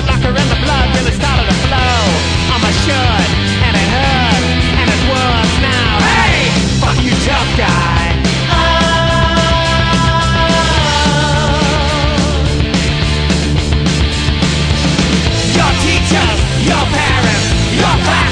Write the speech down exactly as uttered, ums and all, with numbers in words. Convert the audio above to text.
Good doctor and the blood really started to flow. I'm a should, and it hurt, and it's worse now. Hey, fuck you, tough guy. Oh. Your teachers, your parents, your class.